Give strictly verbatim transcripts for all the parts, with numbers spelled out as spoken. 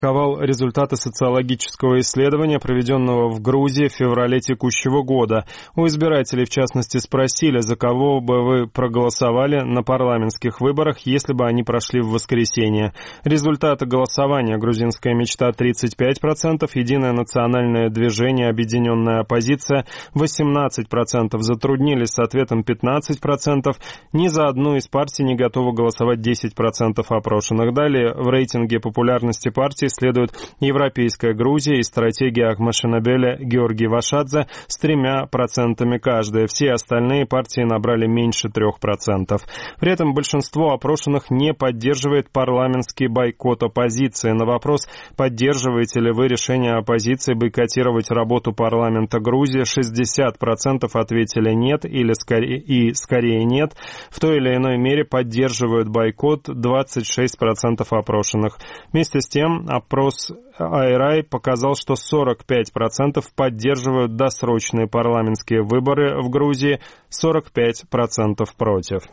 опубликовал результаты социологического исследования, проведенного в Грузии в феврале текущего года. У избирателей, в частности, спросили, за кого бы вы проголосовали на парламентских выборах, если бы они прошли в воскресенье. Результаты голосования: грузинская мечта тридцать пять процентов, Единое национальное движение, объединенная оппозиция восемнадцать процентов, затруднились с ответом пятнадцать процентов, ни за одну из партий не готовы голосовать десять процентов опрошенных. Далее в рейтинге популярности партии следует Европейская Грузия и стратегия Ахмашинабеля Георгий Вашадзе с тремя процентами каждая. Все остальные партии набрали меньше трех процентов. При этом большинство опрошенных не поддерживает парламентский бойкот оппозиции. На вопрос, поддерживаете ли вы решение оппозиции бойкотировать работу парламента Грузии, шестьдесят процентов ответили нет или скорее, и скорее нет. В той или иной мере поддерживают бойкот двадцать шесть процентов опрошенных. Вместе с тем, опрос Айрай показал, что сорок пять процентов поддерживают досрочные парламентские выборы в Грузии, сорок пять процентов против.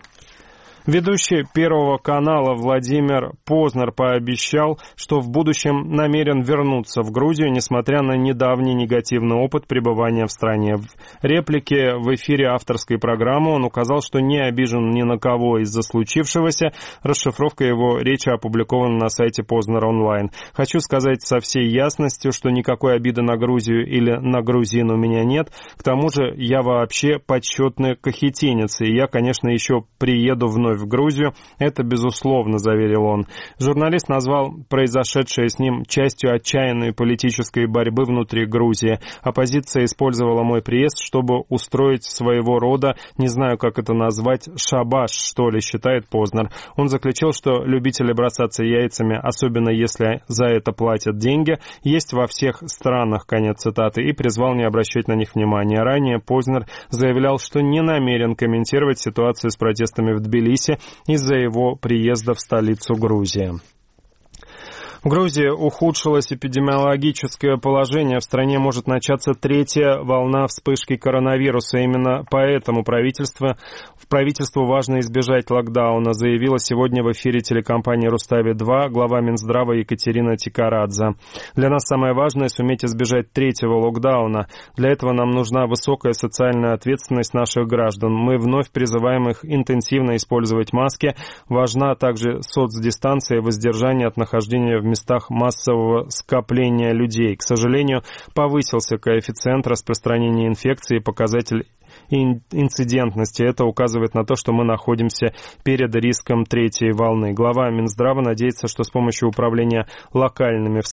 Ведущий Первого канала Владимир Познер пообещал, что в будущем намерен вернуться в Грузию, несмотря на недавний негативный опыт пребывания в стране. В реплике в эфире авторской программы он указал, что не обижен ни на кого из-за случившегося. Расшифровка его речи опубликована на сайте Познер онлайн. «Хочу сказать со всей ясностью, что никакой обиды на Грузию или на грузин у меня нет. К тому же я вообще почетный кахетинец, и я, конечно, еще приеду вновь в Грузию, это безусловно», — заверил он. Журналист назвал произошедшее с ним частью отчаянной политической борьбы внутри Грузии. Оппозиция использовала мой приезд, чтобы устроить своего рода, не знаю, как это назвать, шабаш, что ли, считает Познер. Он заключил, что любители бросаться яйцами, особенно если за это платят деньги, есть во всех странах, конец цитаты, и призвал не обращать на них внимания. Ранее Познер заявлял, что не намерен комментировать ситуацию с протестами в Тбилиси из-за его приезда в столицу Грузии. В Грузии ухудшилось эпидемиологическое положение. В стране может начаться третья волна вспышки коронавируса. Именно поэтому правительство, в правительству важно избежать локдауна, заявила сегодня в эфире телекомпании «Рустави-два» глава Минздрава Екатерина Тикарадзе. Для нас самое важное — суметь избежать третьего локдауна. Для этого нам нужна высокая социальная ответственность наших граждан. Мы вновь призываем их интенсивно использовать маски. Важна также соцдистанция и воздержание от нахождения в местах массового скопления людей. К сожалению, повысился коэффициент распространения инфекции и показатель инцидентности. Это указывает на то, что мы находимся перед риском третьей волны. Глава Минздрава надеется, что с помощью управления локальными